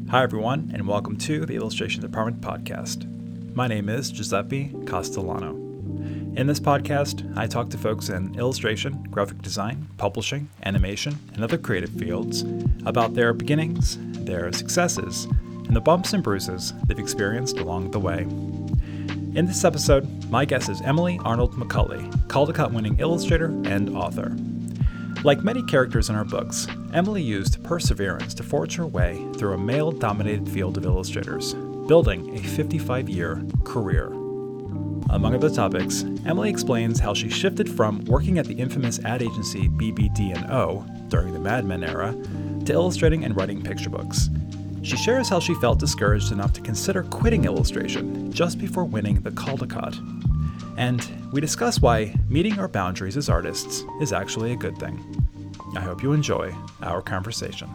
Hi, everyone, and welcome to the Illustration Department podcast. My name is Giuseppe Castellano. In this podcast, I talk to folks in illustration, graphic design, publishing, animation, and other creative fields about their beginnings, their successes, and the bumps and bruises they've experienced along the way. In this episode, my guest is Emily Arnold McCulley, Caldecott-winning illustrator and author. Like many characters in her books, Emily used perseverance to forge her way through a male-dominated field of illustrators, building a 55-year career. Among other topics, Emily explains how she shifted from working at the infamous ad agency BBD&O during the Mad Men era to illustrating and writing picture books. She shares how she felt discouraged enough to consider quitting illustration just before winning the Caldecott. And we discuss why meeting our boundaries as artists is actually a good thing. I hope you enjoy our conversation.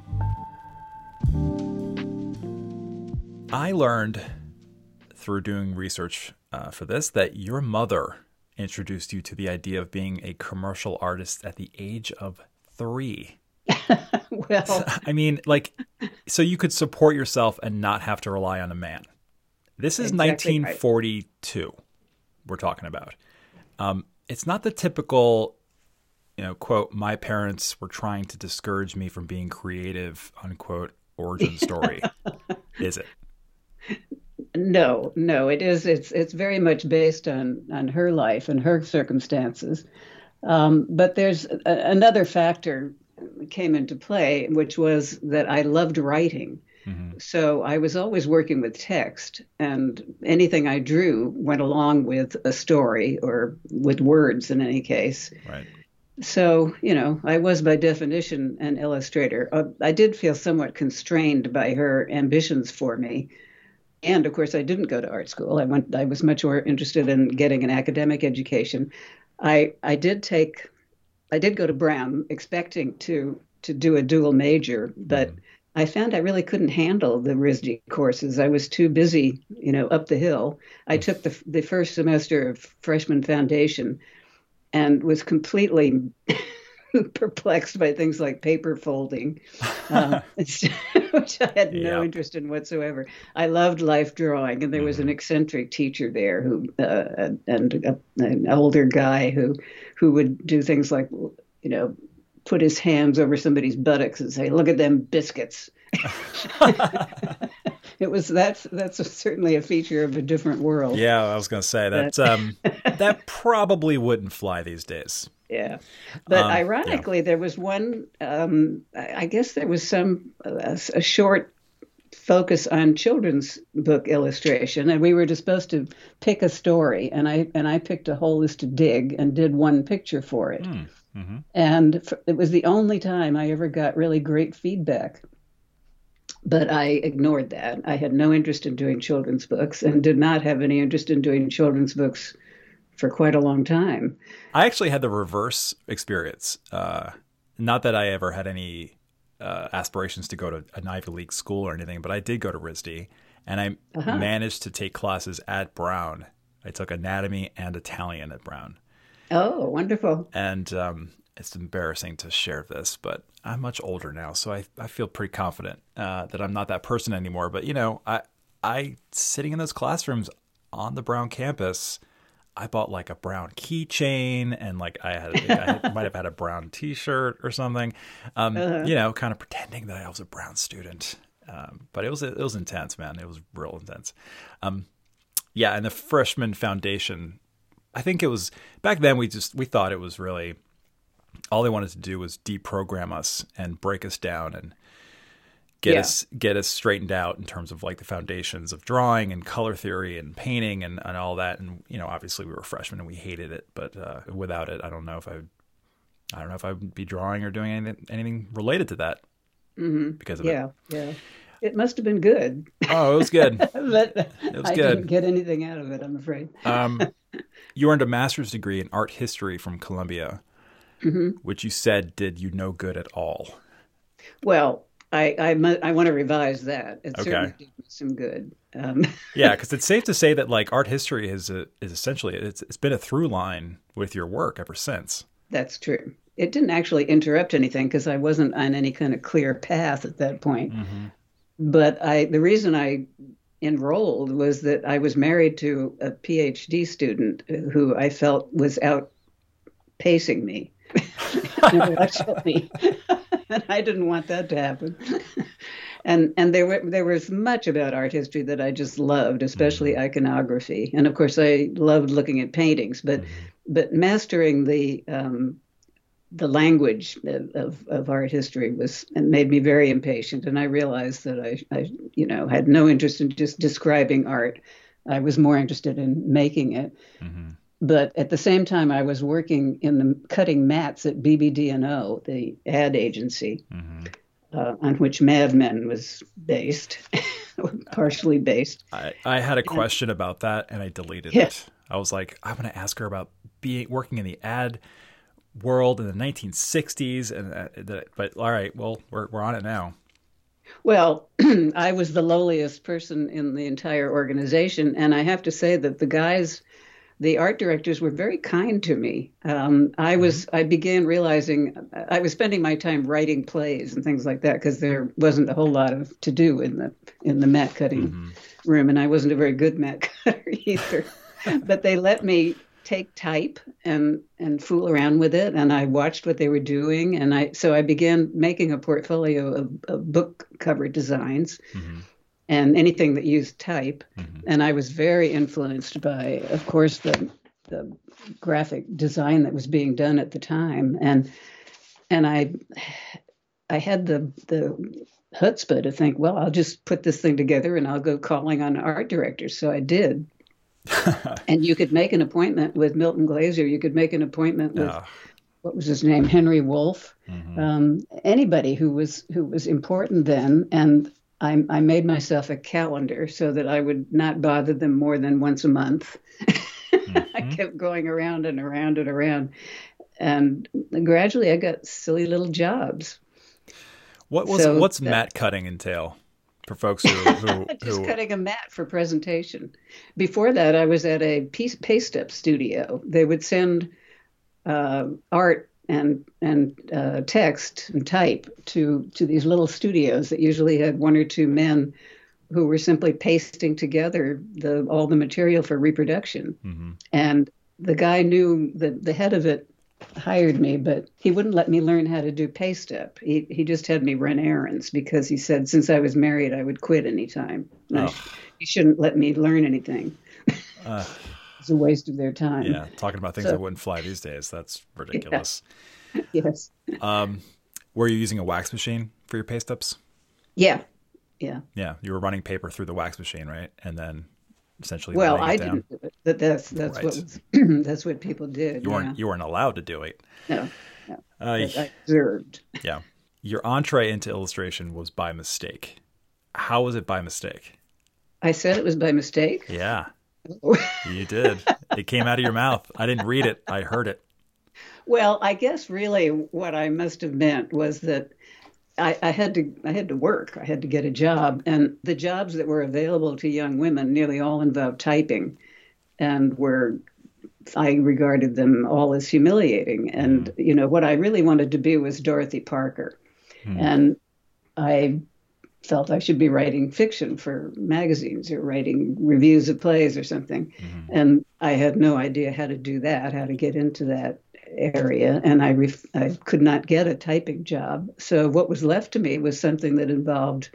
I learned through doing research for this that your mother introduced you to the idea of being a commercial artist at the age of 3. Well, I mean, so you could support yourself and not have to rely on a man. This is exactly 1942 we're talking about. It's not the typical, quote, my parents were trying to discourage me from being creative, unquote, origin story, is it? No, it is. It's very much based on her life and her circumstances. But there's another factor came into play, which was that I loved writing. Mm-hmm. So I was always working with text, and anything I drew went along with a story or with words in any case. Right. So, I was by definition an illustrator. I did feel somewhat constrained by her ambitions for me. And of course, I didn't go to art school. I was much more interested in getting an academic education. I did go to Brown expecting to do a dual major, but I found I really couldn't handle the RISD courses. I was too busy, up the hill. I took the first semester of freshman foundation and was completely perplexed by things like paper folding, which I had no interest in whatsoever. I loved life drawing, and there was an eccentric teacher there who, and an older guy who would do things like, put his hands over somebody's buttocks and say, "Look at them biscuits." That's certainly a feature of a different world. Yeah, I was going to say that that probably wouldn't fly these days. Yeah, but ironically, there was one. I guess there was a short focus on children's book illustration, and we were just supposed to pick a story, and I picked A Hole Is to Dig and did one picture for it. Mm-hmm. And it was the only time I ever got really great feedback. But I ignored that. I had no interest in doing children's books and did not have any interest in doing children's books for quite a long time. I actually had the reverse experience. Not that I ever had any aspirations to go to an Ivy League school or anything, but I did go to RISD, and I managed to take classes at Brown. I took anatomy and Italian at Brown. Oh, wonderful. And it's embarrassing to share this, but I'm much older now, so I feel pretty confident that I'm not that person anymore. But, I sitting in those classrooms on the Brown campus, I bought like a Brown keychain, and I might have had a Brown T-shirt or something, kind of pretending that I was a Brown student. But it was intense, man. It was real intense. And the freshman foundation, I think it was back then. We thought it was really all they wanted to do was deprogram us and break us down and get us straightened out in terms of like the foundations of drawing and color theory and painting and all that. And obviously we were freshmen and we hated it, but without it, I don't know if I would be drawing or doing anything related to that because of it. Yeah. It must have been good. Oh, it was good. But it was good. Didn't get anything out of it, I'm afraid. You earned a master's degree in art history from Columbia, which you said did you no good at all. Well, I want to revise that. It certainly did me some good. Yeah, because it's safe to say that like art history is essentially it's been a through line with your work ever since. That's true. It didn't actually interrupt anything because I wasn't on any kind of clear path at that point. But the reason I enrolled was that I was married to a PhD student who I felt was outpacing me intellectually, and I didn't want that to happen. And there was much about art history that I just loved, especially Mhm. iconography, and of course I loved looking at paintings. Mhm. But mastering the language of art history was and made me very impatient, and I realized that I had no interest in just describing art. I was more interested in making it. Mhm. But at the same time, I was working in the cutting mats at BBD&O, the ad agency, Mhm. on which Mad Men was based, partially based. I had a And question about that and I deleted yeah, it. I was like, I'm going to ask her about being working in the ad world in the 1960s, and but all right, well, we're on it now. well, I was the lowliest person in the entire organization, and I have to say that the art directors were very kind to me. Hmm. I began realizing I was spending my time writing plays and things like that because there wasn't a whole lot of to do in the mat cutting Hmm. room, and I wasn't a very good mat cutter either. But they let me take type and fool around with it, and I watched what they were doing, and I began making a portfolio of book cover designs Hmm. and anything that used type. Hmm. And I was very influenced by, of course, the graphic design that was being done at the time, and I had the chutzpah to think, well, I'll just put this thing together and I'll go calling on art directors. So I did. And you could make an appointment with Milton Glaser. You could make an appointment with Yeah. what was his name, Henry Wolfe, Hmm. anybody who was important then. And I made myself a calendar so that I would not bother them more than once a month. I Hmm. kept going around and around and around, and gradually I got silly little jobs. So What's mat cutting entail for folks just who cutting a mat for presentation. Before that, I was at a paste up studio. They would send art and text and type to these little studios that usually had one or two men who were simply pasting together all the material for reproduction. Hmm. And the guy knew that the head of it hired me, but he wouldn't let me learn how to do paste up. He just had me run errands because he said since I was married, I would quit anytime. Oh, He shouldn't let me learn anything. uh, It's a waste of their time. yeah, talking about things that So, wouldn't fly these days. That's yeah, ridiculous. yes. Um, were you using a wax machine for your paste ups? Yeah, yeah. Yeah, you were running paper through the wax machine, right? And then essentially Well, laying I it down. didn't do it, but that's what Right. was that's what people did. Yeah. You weren't allowed to do it. No, no. Uh, But I observed. yeah. Your entree into illustration was by mistake. How was it by mistake? I said it was by mistake. Yeah, you did. It came out of your mouth. I didn't read it. I heard it. Well, I guess really what I must have meant was that I had to work. I had to get a job, and the jobs that were available to young women nearly all involved typing, and were I regarded them all as humiliating. Mm-hmm. And what I really wanted to be was Dorothy Parker, Mm-hmm. and I felt I should be writing fiction for magazines or writing reviews of plays or something. Mm-hmm. And I had no idea how to do that, how to get into that area. And I could not get a typing job. So what was left to me was something that involved,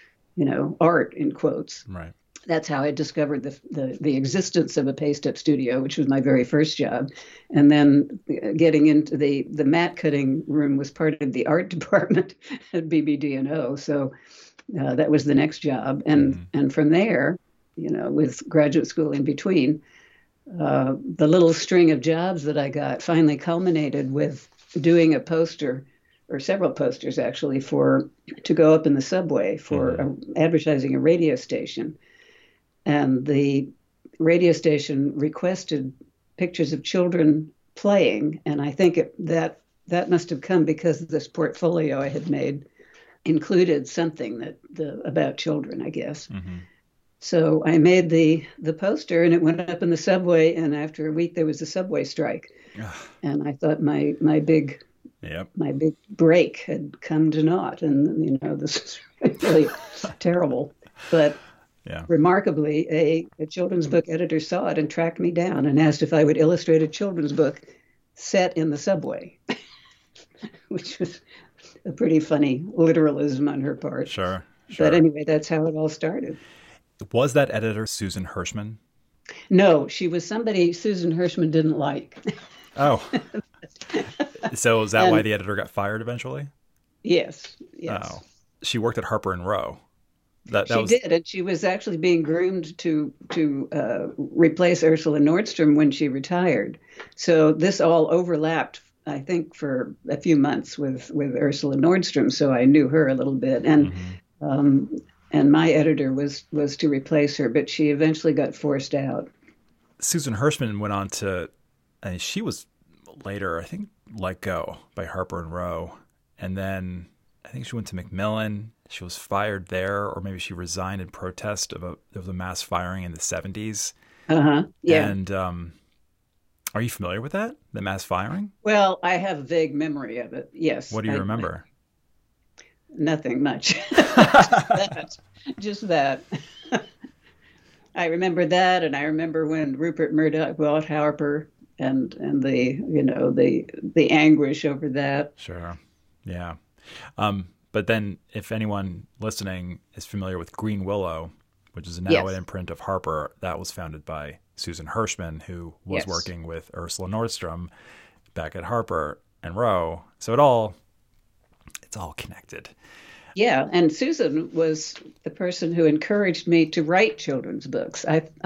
art in quotes. Right. That's how I discovered the existence of a paste up studio, which was my very first job. And then getting into the mat cutting room was part of the art department at BBD&O. So that was the next job, Mm-hmm. and from there, with graduate school in between, the little string of jobs that I got finally culminated with doing a poster, or several posters actually, for to go up in the subway for Mm-hmm. advertising a radio station, and the radio station requested pictures of children playing, and I think that must have come because this portfolio I had made included something about children, I guess. Mm-hmm. So I made the poster, and it went up in the subway. And after a week, there was a subway strike. Ugh. And I thought my big Yep. my big break had come to naught, and this is really terrible. But Yeah. remarkably, a children's book editor saw it and tracked me down and asked if I would illustrate a children's book set in the subway, which was a pretty funny literalism on her part. Sure. But Sure. anyway, that's how it all started. Was that editor Susan Hirschman? No, she was somebody Susan Hirschman didn't like. Oh, so is that why And the editor got fired eventually? yes, Oh, yes. she worked at Harper and Row. That She was did, and she was actually being groomed to replace Ursula Nordstrom when she retired. So this all overlapped, I think, for a few months with Ursula Nordstrom. So I knew her a little bit, mhm. um, and my editor was to replace her, but she eventually got forced out. Susan Hirschman went on to, and she was later, I think, let go by Harper and Row, and then I think she went to Macmillan. She was fired there, or maybe she resigned in protest of a mass firing in the 70s. Uh-huh. Yeah. And are you familiar with that? The mass firing? Well, I have a vague memory of it. Yes, What do you remember? nothing much. Just that. Just that. I remember that, and I remember when Rupert Murdoch bought Harper, and the anguish over that. Sure. Yeah. But then if anyone listening is familiar with Green Willow, which is now an Yes, imprint of Harper, that was founded by Susan Hirschman, who was yes, working with Ursula Nordstrom back at Harper and Row. So it's all connected. yeah. And Susan was the person who encouraged me to write children's books.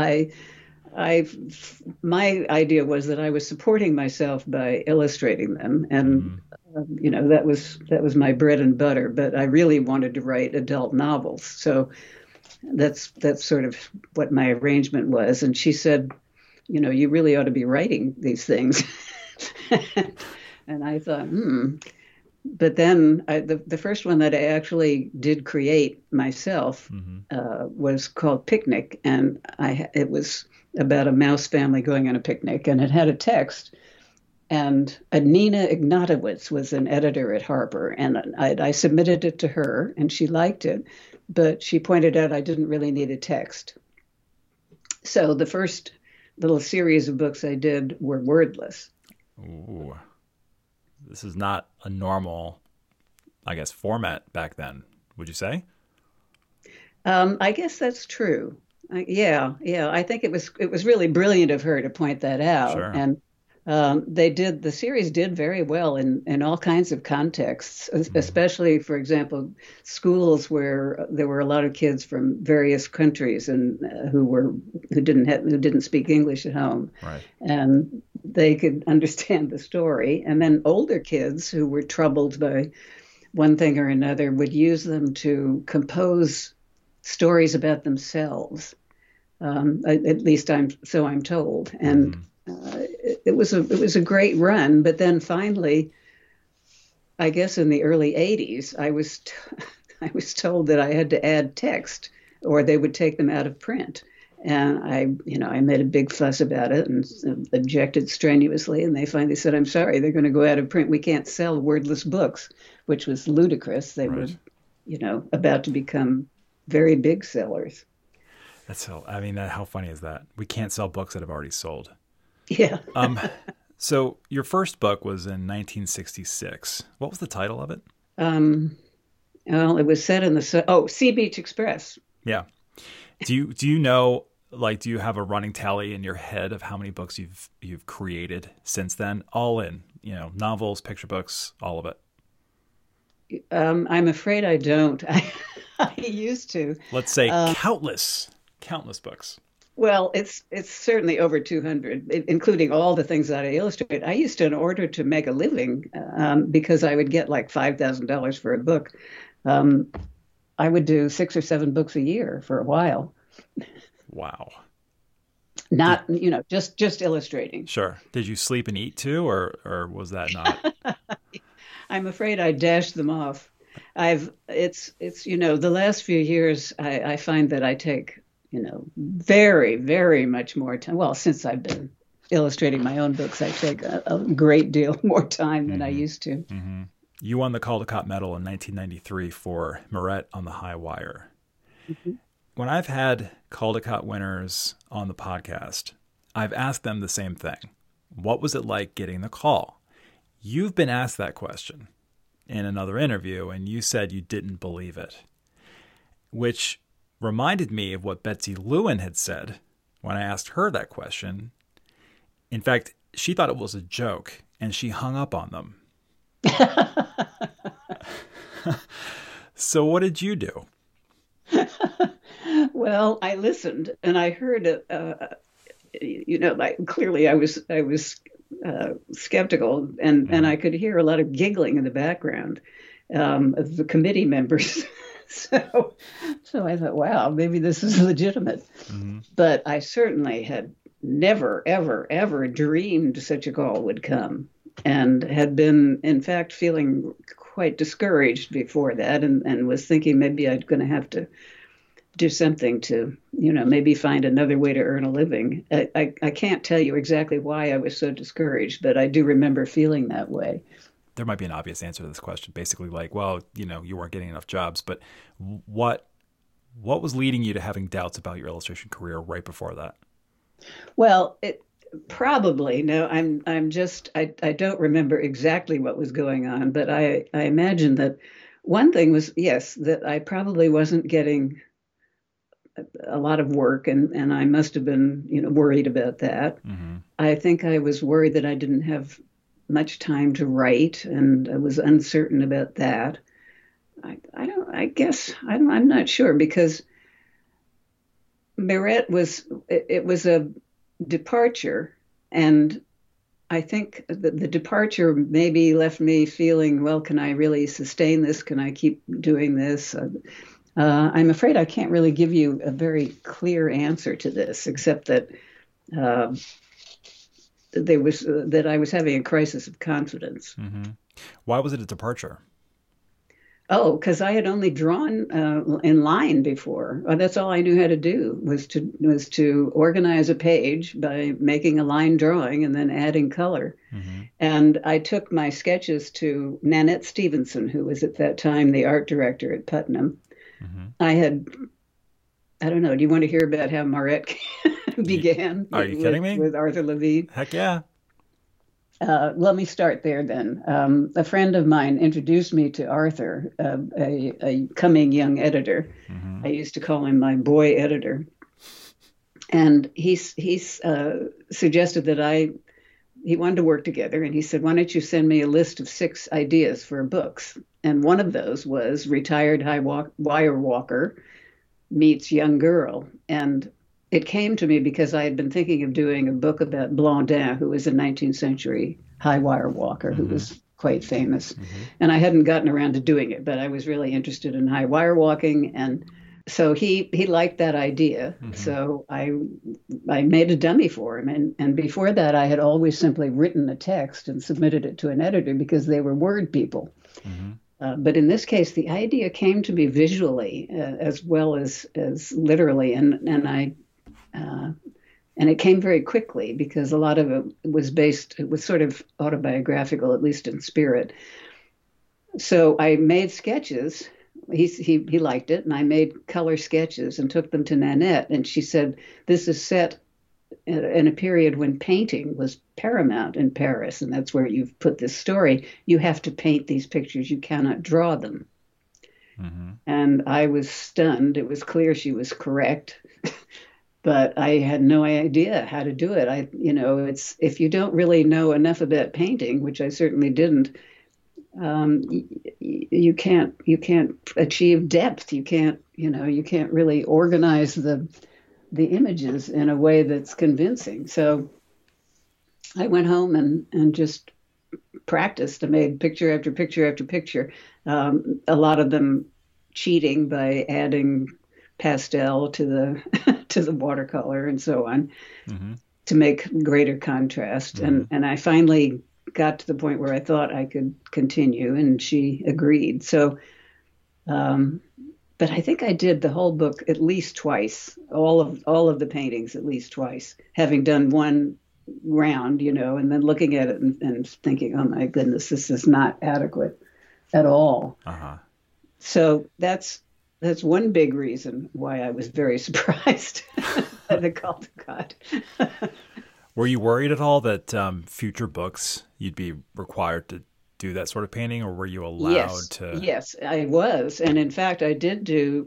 I, my idea was that I was supporting myself by illustrating them, and Hmm. that was my bread and butter. But I really wanted to write adult novels, so that's sort of what my arrangement was. And she said, you really ought to be writing these things. And I thought, hmm. But then the first one that I actually did create myself Hmm. was called Picnic, and it was about a mouse family going on a picnic, and it had a text. And Nina Ignatowicz was an editor at Harper, and I submitted it to her, and she liked it, but she pointed out I didn't really need a text. So the first little series of books I did were wordless. Ooh, this is not a normal, I guess, format back then, would you say? I guess that's true. Yeah. I think it was really brilliant of her to point that out, Sure. and the series did very well in all kinds of contexts, Hmm. especially, for example, schools where there were a lot of kids from various countries and who didn't speak English at home, Right. and they could understand the story. And then older kids who were troubled by one thing or another would use them to compose stories about themselves. At least I'm told, and Hmm. it was a great run. But then finally, I guess in the early '80s, I was told that I had to add text, or they would take them out of print. And I made a big fuss about it and objected strenuously. And they finally said, "I'm sorry, they're going to go out of print. We can't sell wordless books," which was ludicrous. They were, Right. about to become very big sellers. I mean, how funny is that? We can't sell books that have already sold. Yeah. Um, so your first book was in 1966. What was the title of it? Um, well, it was set in Sea Beach Express. Yeah. Do you know, like, do you have a running tally in your head of how many books you've created since then? All in, novels, picture books, all of it. I'm afraid I don't. I used to. Let's say Uh, countless books. well, it's certainly over 200, including all the things that I illustrate. I used to, in order to make a living, because I would get like $5,000 for a book. Um, I would do 6 or 7 books a year for a while. Wow. Did Not, just illustrating. Sure. Did you sleep and eat too, or was that not? I'm afraid I dashed them off. The last few years I find that I take, very, very much more time. Well, since I've been illustrating my own books, I take a great deal more time than I used to. Mm-hmm. You won the Caldecott Medal in 1993 for Moret on the High Wire. Mm-hmm. When I've had Caldecott winners on the podcast, I've asked them the same thing. What was it like getting the call? You've been asked that question in another interview, and you said you didn't believe it, which reminded me of what Betsy Lewin had said when I asked her that question. In fact, she thought it was a joke, and she hung up on them. So what did you do? Well, I listened, and I heard, clearly I was skeptical, and I could hear a lot of giggling in the background of the committee members. So I thought, wow, maybe this is legitimate. Mm-hmm. But I certainly had never, ever, ever dreamed such a call would come, and had been, in fact, feeling quite discouraged before that, and was thinking maybe I'm going to have to do something to, maybe find another way to earn a living. I can't tell you exactly why I was so discouraged, but I do remember feeling that way. There might be an obvious answer to this question, basically like, well, you weren't getting enough jobs, but what was leading you to having doubts about your illustration career right before that? Well, probably, no, I don't remember exactly what was going on, but I imagine that one thing was, yes, that I probably wasn't getting a lot of work, and I must have been, worried about that. Mm-hmm. I think I was worried that I didn't have much time to write, and I was uncertain about that. I'm not sure, because Moret was a departure, and I think the departure maybe left me feeling, well, can I really sustain this? Can I keep doing this? I'm afraid I can't really give you a very clear answer to this, except that that I was having a crisis of confidence. Mm-hmm. Why was it a departure? Oh, because I had only drawn in line before. That's all I knew how to do was to organize a page by making a line drawing and then adding color. Mm-hmm. And I took my sketches to Nanette Stevenson, who was at that time the art director at Putnam. Mm-hmm. I don't know. Do you want to hear about how Moret began? Are you kidding me? With Arthur Levine? Heck yeah. Let me start there then. A friend of mine introduced me to Arthur, a coming young editor. Mm-hmm. I used to call him my boy editor. And he suggested that he wanted to work together. And he said, why don't you send me a list of 6 ideas for books? And one of those was Retired High Wire Walker meets Young Girl. And it came to me because I had been thinking of doing a book about Blondin, who was a 19th century high wire walker, mm-hmm. who was quite famous. Mm-hmm. And I hadn't gotten around to doing it, but I was really interested in high wire walking. And so he liked that idea. Mm-hmm. So I made a dummy for him. And before that, I had always simply written a text and submitted it to an editor because they were word people. Mm-hmm. But in this case, the idea came to me visually as well as literally. And it came very quickly because a lot of it was sort of autobiographical, at least in spirit. So I made sketches. He liked it, and I made color sketches and took them to Nanette. And she said, this is set in a period when painting was paramount in Paris, and that's where you've put this story. You have to paint these pictures. You cannot draw them. Mm-hmm. And I was stunned. It was clear she was correct. But I had no idea how to do it. It's if you don't really know enough about painting, which I certainly didn't, you can't achieve depth. You can't really organize the images in a way that's convincing. So I went home and just practiced. I made picture after picture after picture. A lot of them cheating by adding pastel to the watercolor and so on, mm-hmm. to make greater contrast. Mm-hmm. And I finally got to the point where I thought I could continue, and she agreed. So, but I think I did the whole book at least twice, all of the paintings at least twice, having done one round, and then looking at it and thinking, oh my goodness, this is not adequate at all. Uh-huh. So that's one big reason why I was very surprised by the Caldecott. Were you worried at all that future books you'd be required to do that sort of painting, or were you allowed to? Yes, I was. And in fact, I did do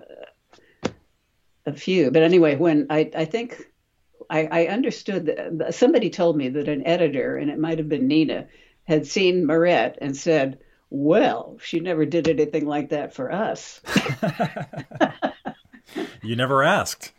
a few. But anyway, when I think I understood that somebody told me that an editor, and it might have been Nina, had seen Marette and said, well, she never did anything like that for us. You never asked.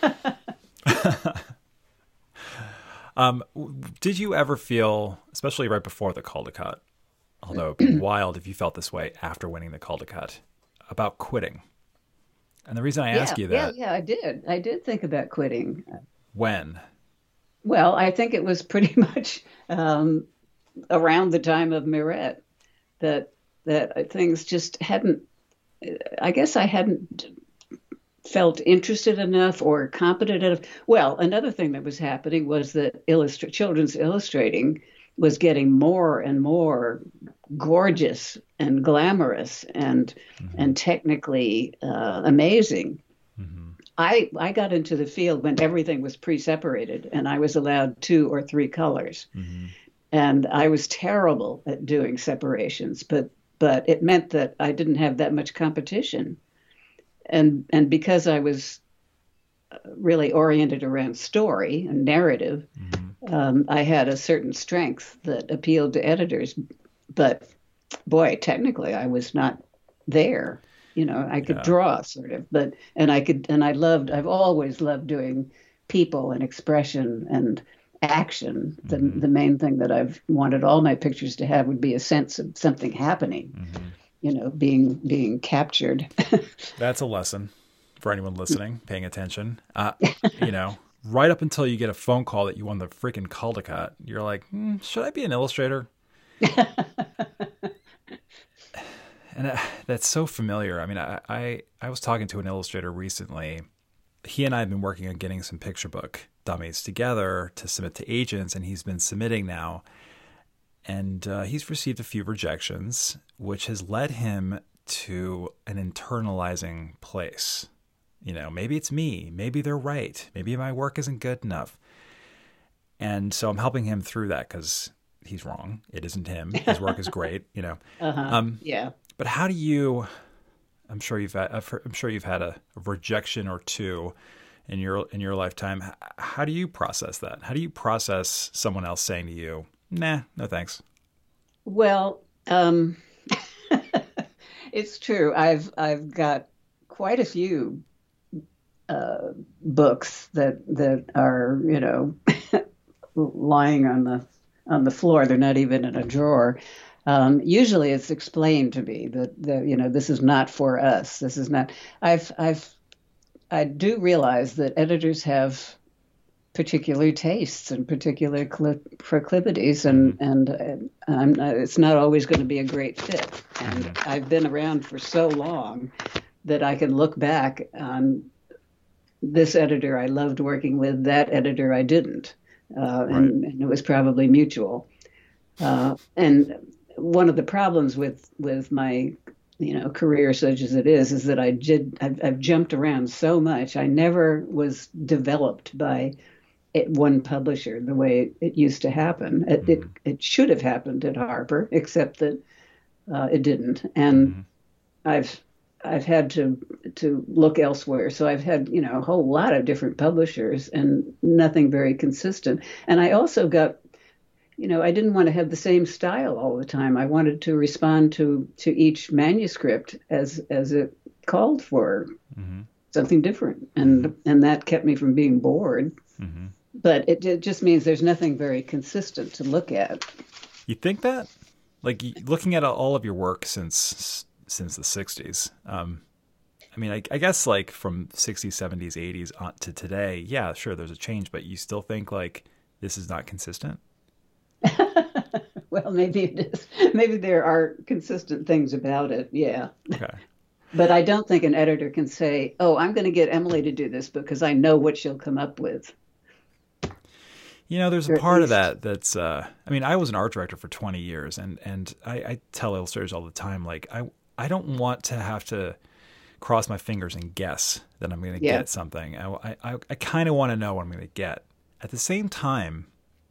Did you ever feel, especially right before the Caldecott, although it'd be wild if you felt this way after winning the Caldecott, about quitting? And the reason I ask you that, yeah, I did. I did think about quitting. when? Well, I think it was pretty much around the time of Mirette that things just hadn't. I guess I hadn't felt interested enough or competent enough. Well, another thing that was happening was that children's illustrating was getting more and more gorgeous and glamorous and technically amazing. Mm-hmm. I got into the field when everything was pre-separated and I was allowed 2 or 3 colors. Mm-hmm. And I was terrible at doing separations, but it meant that I didn't have that much competition. And because I was really oriented around story and narrative, I had a certain strength that appealed to editors. But boy, technically, I was not there. I could draw sort of, I've always loved doing people and expression and action. The main thing that I've wanted all my pictures to have would be a sense of something happening. Being captured. That's a lesson for anyone listening, paying attention. Right up until you get a phone call that you won the freaking Caldecott, you're like, should I be an illustrator? And that's so familiar. I mean, I was talking to an illustrator recently. He and I have been working on getting some picture book dummies together to submit to agents, and he's been submitting now. And he's received a few rejections, which has led him to an internalizing place. Maybe it's me. Maybe they're right. Maybe my work isn't good enough. And so I'm helping him through that because he's wrong. It isn't him. His work is great. Yeah. But how do you? I'm sure you've had a rejection or two in your lifetime. How do you process that? How do you process someone else saying to you, nah, no thanks? Well, it's true. I've got quite a few books that are lying on the floor. They're not even in a drawer. Usually, it's explained to me that this is not for us. This is not. I do realize that editors have particular tastes and particular proclivities, and it's not always going to be a great fit. And I've been around for so long that I can look back on this editor I loved working with, that editor I didn't, and it was probably mutual. And one of the problems with my career such as it is that I've jumped around so much. I never was developed by one publisher the way it used to happen. It should have happened at Harper, except that it didn't. And I've had to look elsewhere. So I've had a whole lot of different publishers and nothing very consistent. And I also got I didn't want to have the same style all the time. I wanted to respond to each manuscript as it called for something different, and that kept me from being bored. But it just means there's nothing very consistent to look at. You think that? Like looking at all of your work since the 60s. I guess like from 60s, 70s, 80s on to today, yeah, sure, there's a change, but you still think like this is not consistent? Well, maybe it is. Maybe there are consistent things about it. Yeah. Okay. But I don't think an editor can say, "Oh, I'm going to get Emily to do this because I know what she'll come up with." There's a Or at part of least, that that's, I was an art director for 20 years, and I tell illustrators all the time, like, I don't want to have to cross my fingers and guess that I'm going to yeah, get something. I kind of want to know what I'm going to get. At the same time,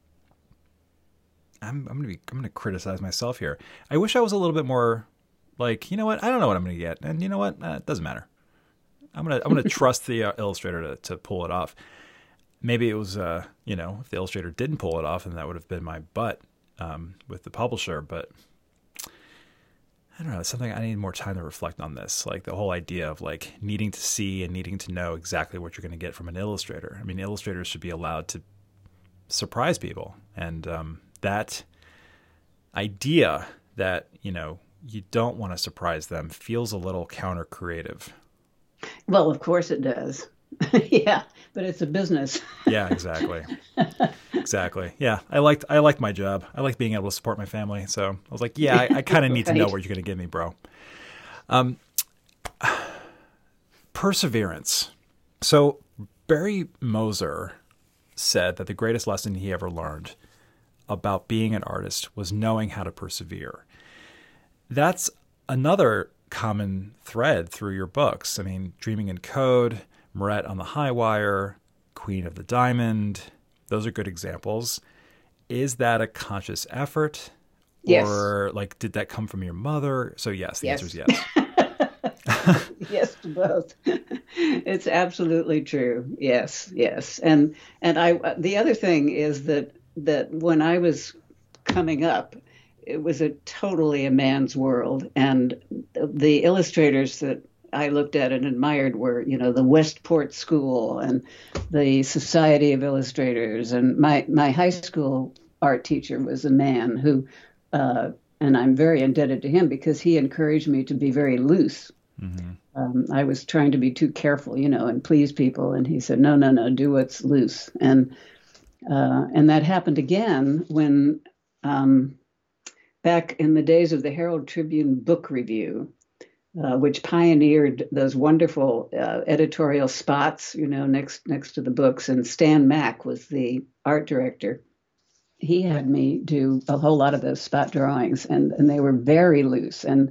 I'm going to criticize myself here. I wish I was a little bit more like, you know what? I don't know what I'm going to get, and you know what? It doesn't matter. I'm gonna trust the illustrator to pull it off. Maybe it was, if the illustrator didn't pull it off, then that would have been my butt with the publisher. But I don't know. It's something I need more time to reflect on this. Like the whole idea of like needing to see and needing to know exactly what you're going to get from an illustrator. I mean, illustrators should be allowed to surprise people, and that idea that you don't want to surprise them feels a little counter creative. well, of course it does. Yeah, but it's a business. Yeah, exactly. Exactly. Yeah, I liked my job. I like being able to support my family. So I was like, yeah, I kind of need to know Right. what you're going to give me, bro. Perseverance. So Barry Moser said that the greatest lesson he ever learned about being an artist was knowing how to persevere. That's another common thread through your books. I mean, Dreaming in Code, Moret on the High Wire, Queen of the Diamond, those are good examples. Is that a conscious effort? Yes. Or like, did that come from your mother? So yes, the answer is Yes. yes. Yes to both. It's absolutely true. Yes, yes. And I the other thing is that when I was coming up, it was totally a man's world, and the illustrators that I looked at and admired were, the Westport School and the Society of Illustrators, and my high school art teacher was a man who, and I'm very indebted to him because he encouraged me to be very loose. Mm-hmm. I was trying to be too careful, and please people. And he said, no, no, no, do what's loose. And that happened again when back in the days of the Herald Tribune Book Review, which pioneered those wonderful editorial spots, next to the books. And Stan Mack was the art director. He had me do a whole lot of those spot drawings, and they were very loose. And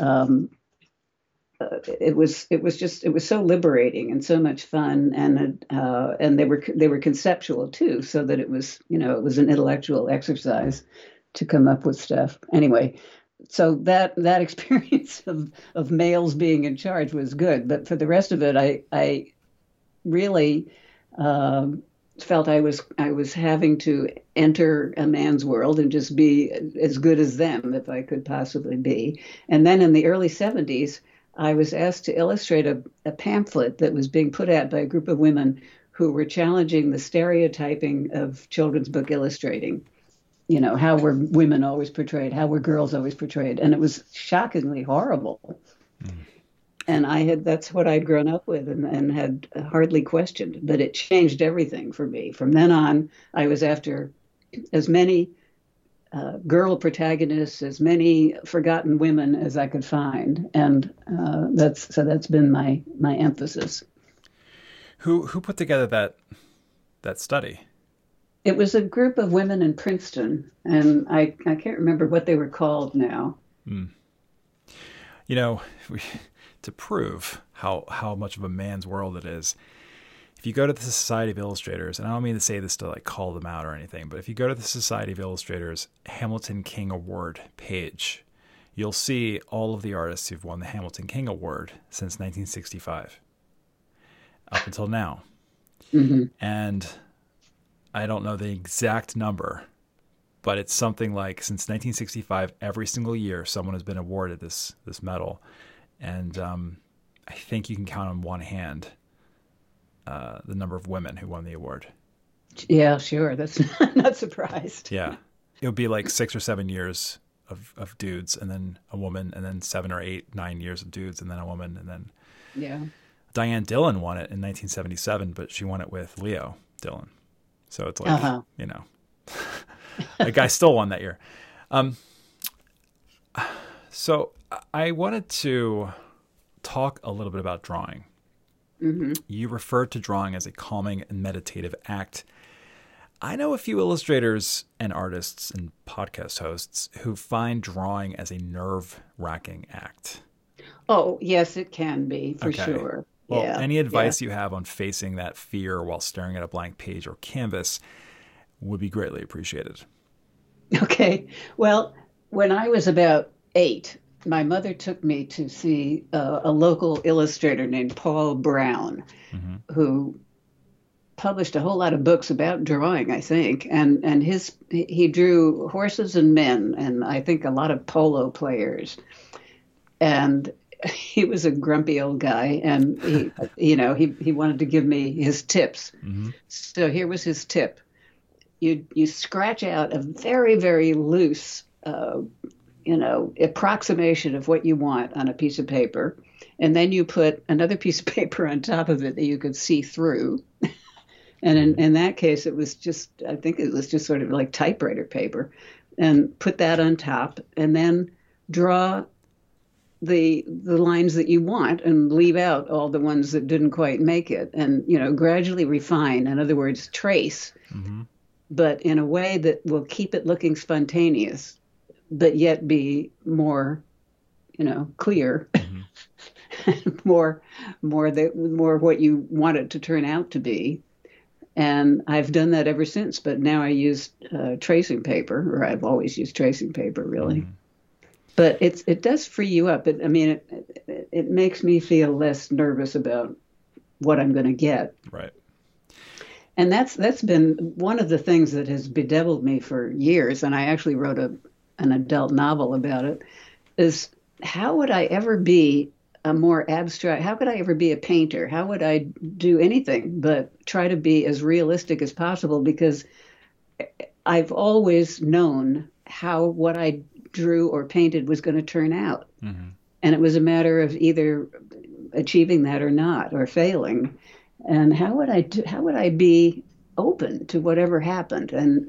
it was so liberating and so much fun, and they were conceptual too, so that it was an intellectual exercise to come up with stuff. Anyway, so that experience of males being in charge was good, but for the rest of it, I really felt I was having to enter a man's world and just be as good as them if I could possibly be. And then in the early 70s, I was asked to illustrate a pamphlet that was being put out by a group of women who were challenging the stereotyping of children's book illustrating. How were women always portrayed? How were girls always portrayed? And it was shockingly horrible. And that's what I'd grown up with and had hardly questioned. But it changed everything for me. From then on, I was after as many girl protagonists, as many forgotten women as I could find, and that's been my emphasis. Who put together that study? It was a group of women in Princeton, and I can't remember what they were called now. Mm. To prove how much of a man's world it is, if you go to the Society of Illustrators, and I don't mean to say this to like call them out or anything, but if you go to the Society of Illustrators Hamilton King Award page, you'll see all of the artists who've won the Hamilton King Award since 1965 up until now. Mm-hmm. And I don't know the exact number, but it's something like since 1965, every single year, someone has been awarded this medal. And I think you can count on one hand the number of women who won the award. Yeah, sure. That's not surprised. Yeah. It would be like 6 or 7 years of dudes, and then a woman, and then 7 or 8, 9 years of dudes, and then a woman. And then Yeah. Diane Dillon won it in 1977, but she won it with Leo Dillon. So it's like, a guy still won that year. So I wanted to talk a little bit about drawing. Mm-hmm. You referred to drawing as a calming and meditative act. I know a few illustrators and artists and podcast hosts who find drawing as a nerve-wracking act. Oh, yes, it can be for Okay. sure. Well, Yeah. any Yeah. advice you have on facing that fear while staring at a blank page or canvas would be greatly appreciated. Okay. Well, when I was about 8, my mother took me to see a local illustrator named Paul Brown, Hmm. who published a whole lot of books about drawing, I think, and he drew horses and men, and I think a lot of polo players. And he was a grumpy old guy, and he wanted to give me his tips. Hmm. So here was his tip: you scratch out a very, very loose approximation of what you want on a piece of paper, and then you put another piece of paper on top of it that you could see through. And in that case, I think it was just sort of like typewriter paper, and put that on top, and then draw the lines that you want and leave out all the ones that didn't quite make it, and gradually refine. In other words, trace, Hmm. but in a way that will keep it looking spontaneous, but yet be more, clear, more what you want it to turn out to be. And I've done that ever since, but now I use tracing paper, or I've always used tracing paper, really. Hmm. But it does free you up. It makes me feel less nervous about what I'm going to get. Right. And that's been one of the things that has bedeviled me for years. And I actually wrote an adult novel about it. Is how would I ever be a more abstract? How could I ever be a painter? How would I do anything but try to be as realistic as possible? Because I've always known how what I drew or painted was going to turn out. Hmm. And it was a matter of either achieving that or not, or failing. And how would I be open to whatever happened? And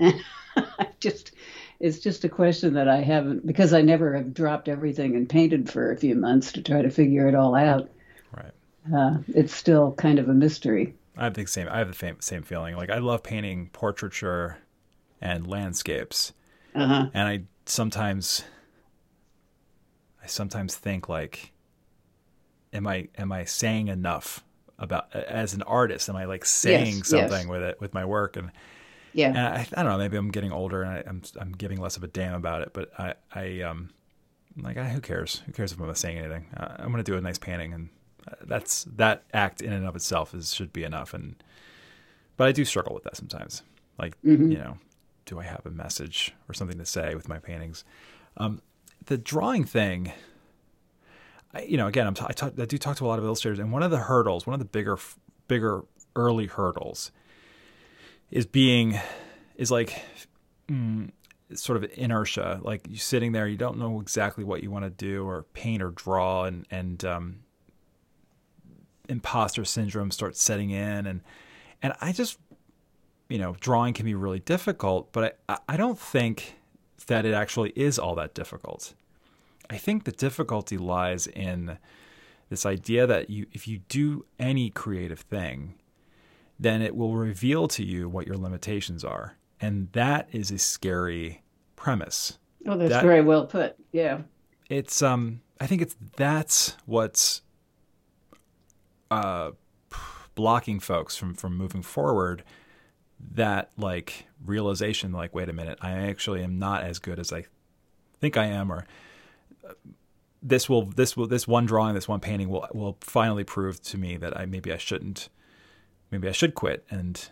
it's just a question that I haven't, because I never have dropped everything and painted for a few months to try to figure it all out. Right. It's still kind of a mystery. I have the same feeling. Like, I love painting portraiture and landscapes. Uh-huh. And I sometimes think, like, am I saying enough about, as an artist? Am I like saying Yes, something yes. with my work? And Yeah. I don't know. Maybe I'm getting older and I'm giving less of a damn about it. But I'm like, who cares? Who cares if I'm not saying anything? I'm going to do a nice painting, and that act in and of itself should be enough. But I do struggle with that sometimes. Like, do I have a message or something to say with my paintings? The drawing thing, again, I do talk to a lot of illustrators, and one of the bigger early hurdles is like sort of inertia. Like, you're sitting there, you don't know exactly what you want to do or paint or draw, and imposter syndrome starts setting in, and I just, drawing can be really difficult, but I don't think that it actually is all that difficult. I think the difficulty lies in this idea that if you do any creative thing, then it will reveal to you what your limitations are. And that is a scary premise. Oh, that's very well put. Yeah. It's I think that's what's blocking folks from moving forward. That, like, realization, like, wait a minute, I actually am not as good as I think I am, or this one drawing, this one painting will finally prove to me that maybe I should quit. And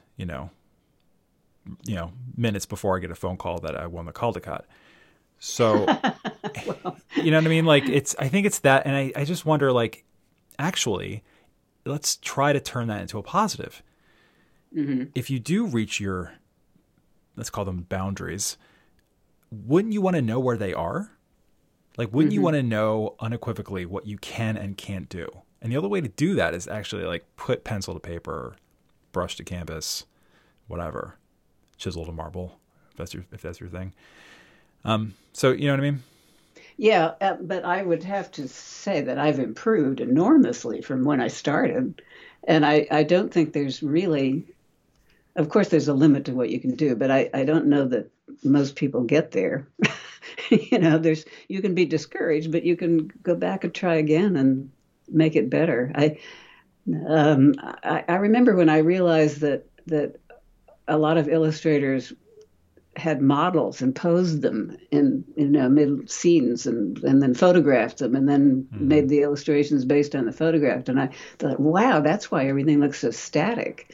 minutes before I get a phone call that I won the Caldecott. So, Well, you know what I mean? Like, I think it's that. And I just wonder, like, actually, let's try to turn that into a positive. mm-hmm. If you do reach your, let's call them boundaries, wouldn't you want to know where they are? Like, wouldn't you want to know unequivocally what you can and can't do? And the other way to do that is actually, like, put pencil to paper, brush to canvas, whatever, chisel to marble, if that's your thing. So, you know what I mean? Yeah, but I would have to say that I've improved enormously from when I started. And I don't think there's really of course, there's a limit to what you can do, but I don't know that most people get there. You can be discouraged, but you can go back and try again and make it better. I remember when I realized that a lot of illustrators had models and posed them in mid scenes and then photographed them and then made the illustrations based on the photograph. And I thought, wow, that's why everything looks so static.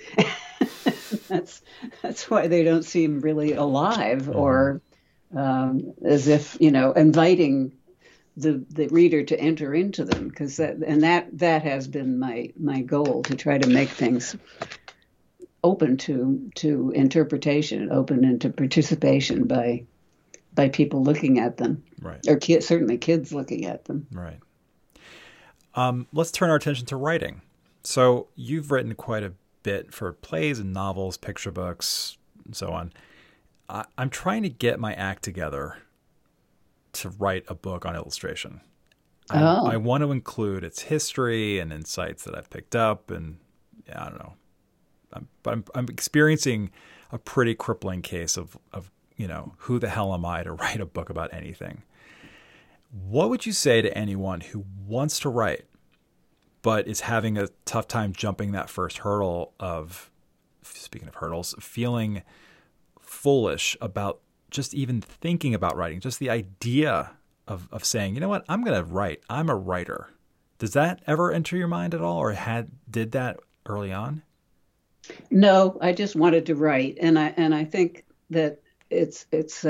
That's why they don't seem really alive or as if, inviting the reader to enter into them, because that has been my goal, to try to make things open to interpretation, open into participation by people looking at them, right? Or certainly kids looking at them, right? Let's turn our attention to writing. So you've written quite a bit for plays and novels, picture books, and so on. I'm trying to get my act together to write a book on illustration. I want to include its history and insights that I've picked up, and I don't know. But I'm experiencing a pretty crippling case of who the hell am I to write a book about anything? What would you say to anyone who wants to write but is having a tough time jumping that first hurdle of, speaking of hurdles, feeling foolish about just even thinking about writing, just the idea of saying, you know what, I'm going to write. I'm a writer. Does that ever enter your mind at all, or did that early on? No, I just wanted to write, and I think that it's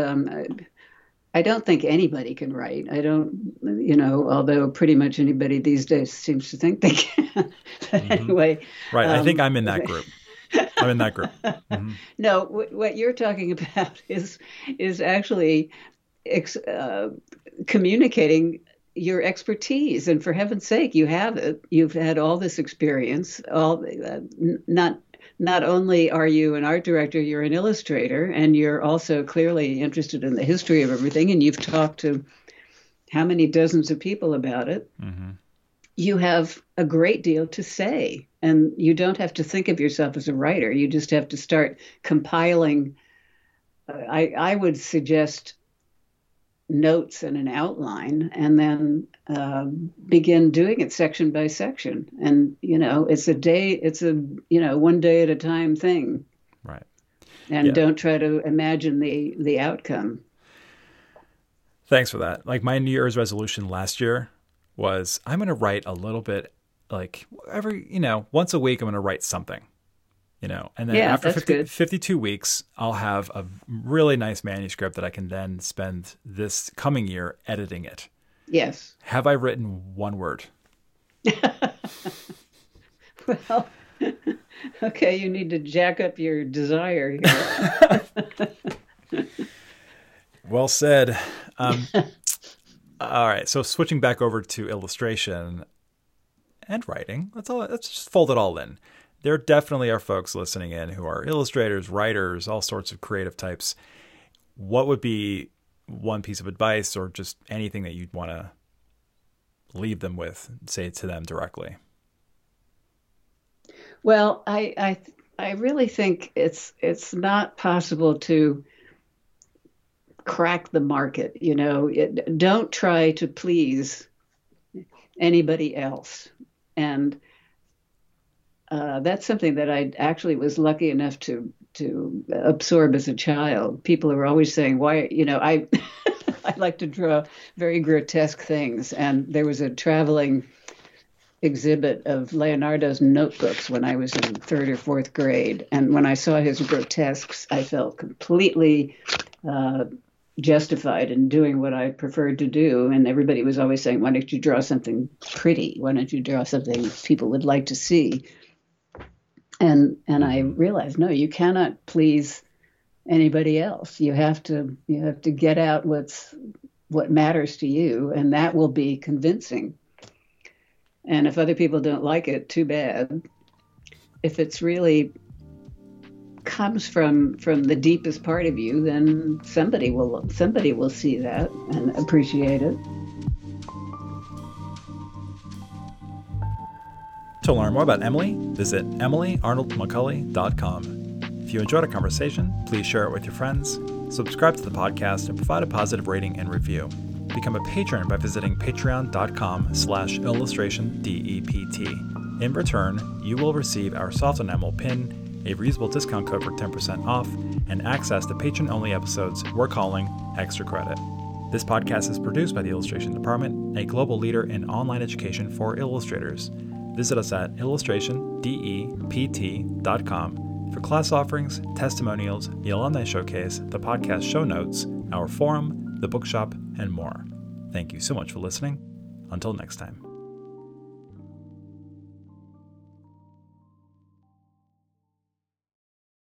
I don't think anybody can write. I don't, although pretty much anybody these days seems to think they can. But anyway, right. I think I'm in that group. I'm in that group. Mm-hmm. No, what you're talking about is actually communicating your expertise, and for heaven's sake, you have it. You've had all this experience. Not only are you an art director, you're an illustrator, and you're also clearly interested in the history of everything, and you've talked to how many dozens of people about it. Mm-hmm. You have a great deal to say, and you don't have to think of yourself as a writer. You just have to start compiling. I would suggest notes and an outline, and then begin doing it section by section. And it's a 1 day at a time thing, right? And don't try to imagine the outcome. Thanks for that. Like, my New Year's resolution last year was, I'm going to write a little bit, like once a week I'm going to write something. And then after 52 weeks, I'll have a really nice manuscript that I can then spend this coming year editing it. Yes. Have I written one word? Well, okay, you need to jack up your desire here. Well said. All right, so switching back over to illustration and writing, let's just fold it all in. There definitely are folks listening in who are illustrators, writers, all sorts of creative types. What would be one piece of advice, or just anything that you'd want to leave them with, say to them directly? Well, I really think it's not possible to crack the market. Don't try to please anybody else, and that's something that I actually was lucky enough to absorb as a child. People are always saying, why, I like to draw very grotesque things. And there was a traveling exhibit of Leonardo's notebooks when I was in 3rd or 4th grade. And when I saw his grotesques, I felt completely justified in doing what I preferred to do. And everybody was always saying, why don't you draw something pretty? Why don't you draw something people would like to see? And I realized, no, you cannot please anybody else. You have to get out what matters to you, and that will be convincing. And if other people don't like it, too bad. If it's really comes from the deepest part of you, then somebody will see that and appreciate it. To learn more about Emily, visit emilyarnoldmcculley.com. If you enjoyed our conversation, please share it with your friends, subscribe to the podcast, and provide a positive rating and review. Become a patron by visiting patreon.com/illustrationdept. In return, you will receive our soft enamel pin, a reusable discount code for 10% off, and access to patron-only episodes we're calling Extra Credit. This podcast is produced by the Illustration Department, a global leader in online education for illustrators. Visit us at illustrationdept.com for class offerings, testimonials, the alumni showcase, the podcast show notes, our forum, the bookshop, and more. Thank you so much for listening. Until next time.